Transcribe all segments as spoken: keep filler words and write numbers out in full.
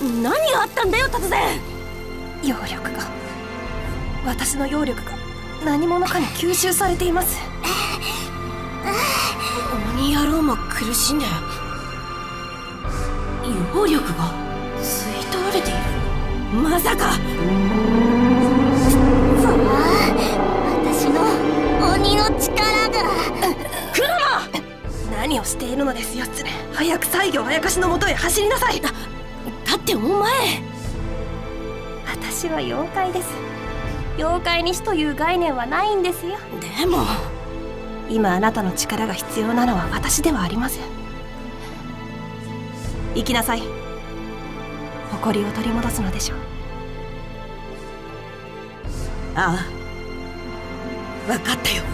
何があったんだよ突然。 揚力が私の揚力が何者かに吸収されています。 鬼野郎も苦しんでる。揚力が吸い取られている。まさか。 わあ、私の鬼の力が。 クロノ、 何をしているのです義経。早く西行あやかしのもとへ走りなさい。 だだってお前、 私は妖怪です。妖怪に死という概念はないんですよ。 でも今あなたの力が必要なのは私ではありません。行きなさい。誇りを取り戻すのでしょう。 ああ、分かったよ。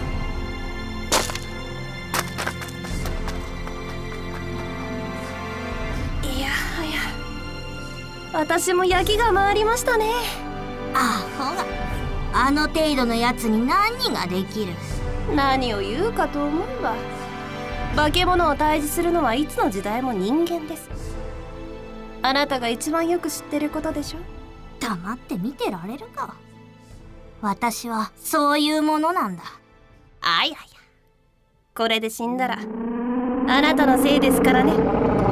いやはや、私も焼きが回りましたね。 アホが、あの程度のやつに何ができる。 何を言うかと思えば、化け物を退治するのはいつの時代も人間です。あなたが一番よく知ってることでしょ。 黙って見てられるか。私はそういうものなんだ。 あいやいや、これで死んだらあなたのせいですからね。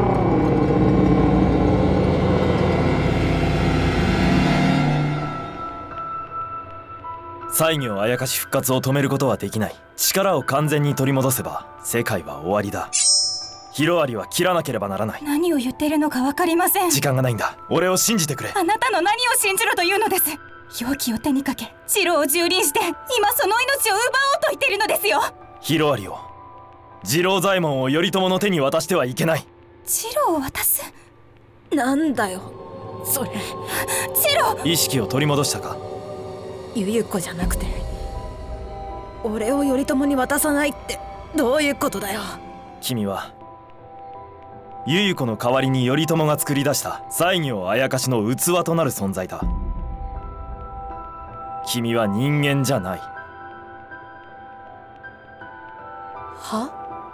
西行あやかし復活を止めることはできない。力を完全に取り戻せば世界は終わりだ。ヒロアリは切らなければならない。 何を言っているのか分かりません。 時間がないんだ。俺を信じてくれ。 あなたの何を信じろというのです。容器を手にかけジローを蹂躙して今その命を奪おうと言っているのですよ。 ヒロアリを、次郎左衛門を頼朝の手に渡してはいけない。 ジローを渡す？ なんだよそれ。 ジロー、 意識を取り戻したか。 ゆゆ子じゃなくて俺を頼朝に渡さないってどういうことだよ。 君はゆゆ子の代わりに頼朝が作り出した西行あやかしの器となる存在だ。君は人間じゃない。 は？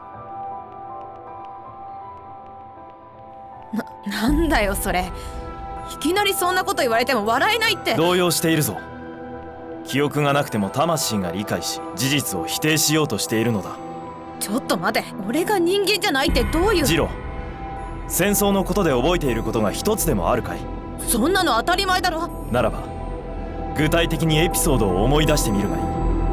な、なんだよそれ。いきなりそんなこと言われても笑えないって。 動揺しているぞ。記憶がなくても魂が理解し事実を否定しようとしているのだ。 ちょっと待て、俺が人間じゃないってどういう。 ジロー、戦争のことで覚えていることが一つでもあるかい。 そんなの当たり前だろ。 ならば具体的にエピソードを思い出してみるがいい。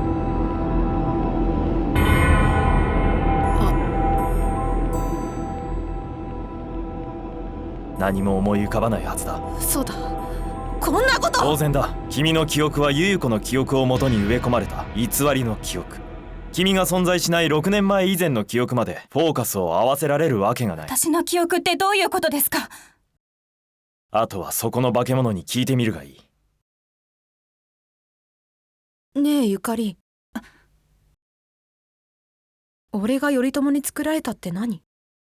何も思い浮かばないはずだ。 嘘だ、こんなこと。 当然だ。君の記憶はゆゆ子の記憶をもとに植え込まれた偽りの記憶。君が存在しないろくねんまえ以前の記憶までフォーカスを合わせられるわけがない。 私の記憶ってどういうことですか？ あとはそこの化け物に聞いてみるがいい。 ねえゆかり、俺が頼朝に作られたって何？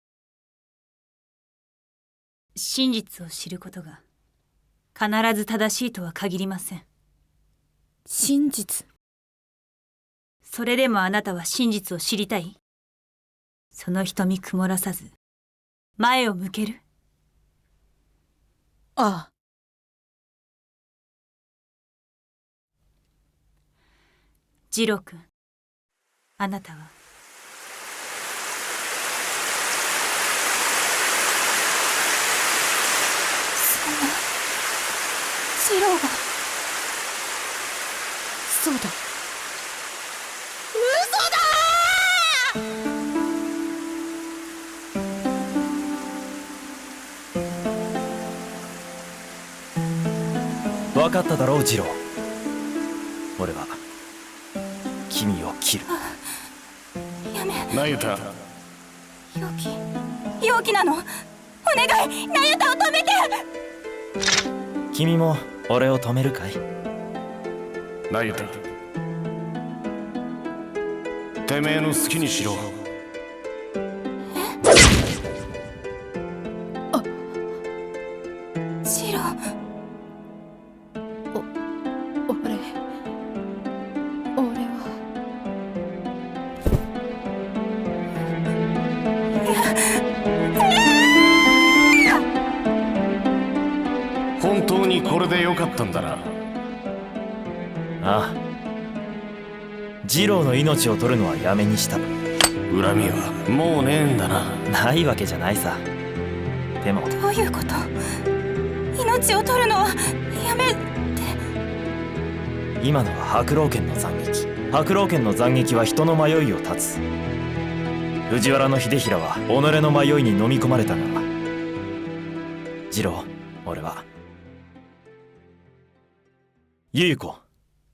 真実を知ることが必ず正しいとは限りません。 真実？ それでもあなたは真実を知りたい？その瞳曇らさず前を向ける？ ああ。 ジロー君、あなたはジローが。 そうだ。 分かっただろうジロー。俺は君を切る。 やめ。 那由他、 容器容器なの？お願い、那由他を止めて。 君も俺を止めるかい？ 那由他、てめえの好きにしろ。 ジロー、 俺俺はでよかったんだな。 ああ、次郎の命を取るのはやめにした。 恨みはもうねえんだな。 ないわけじゃないさ。でもどういうこと？命を取るのはやめて。 今のは白老剣の斬撃。白老剣の斬撃は人の迷いを断つ。藤原の秀衡は己の迷いに飲み込まれたが、次郎、俺はゆゆ子、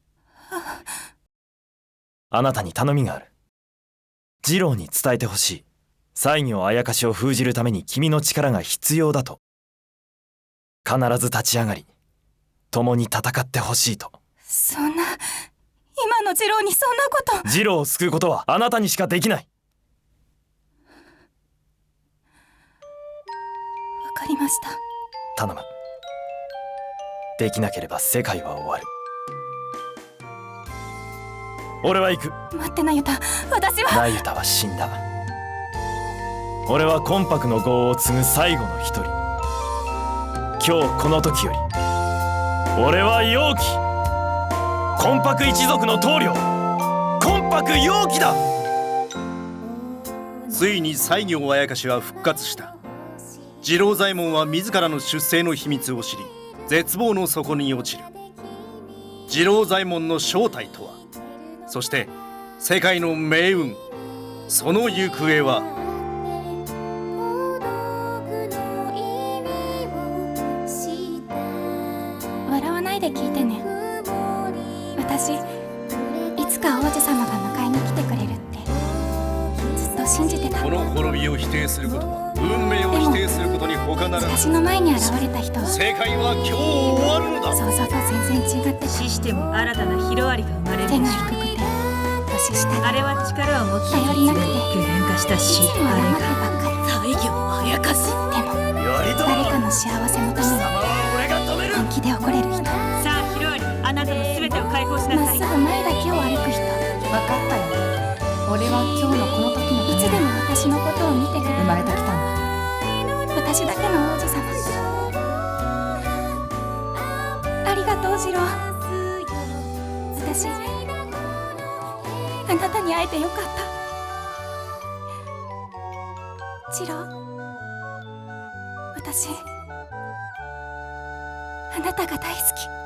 あなたに頼みがある。次郎に伝えてほしい。西行あやかしを封じるために君の力が必要だと。必ず立ち上がり共に戦ってほしいと。 そんな、今の次郎にそんなこと。 次郎を救うことはあなたにしかできない。 わかりました。 頼む。できなければ世界は終わる。俺は行く。 待ってなゆた、私は。 なゆたは死んだ。俺は魂魄の業を継ぐ最後の一人。今日この時より俺は陽気、魂魄一族の棟梁、魂魄陽気だ。 ついに西行あやかしは復活した。次郎左衛門は自らの出生の秘密を知り、絶望の底に落ちる。次郎左衛門の正体とは、そして世界の命運、その行方は。 笑わないで聞いてね。私、いつか王子様が迎えに来てくれるってずっと信じてた。 この滅びを否定することは運命を否定することに他ならない。 私の前に現れた人は世界は今日終わるのだ。 想像と全然違ってた。 死しても新たなヒロアリが生まれる背でしょが低くて年下あれは力を持って頼りなくて具現化した死。 いつもあれ黙ってがばっかり。 西行あやかし。 でも頼朝、 誰かの幸せのために俺が止める。 本気で怒れる人、 さあヒロアリ、あなたの全てを解放しなまっさい。 すぐ前だけを歩く人。 分かったよ。俺は今日のこの時のいつでも私のことを見てくれる。 生まれてきたんだ。 私だけの王子様。ありがとう次郎。私、あなたに会えてよかった。次郎、私、あなたが大好き。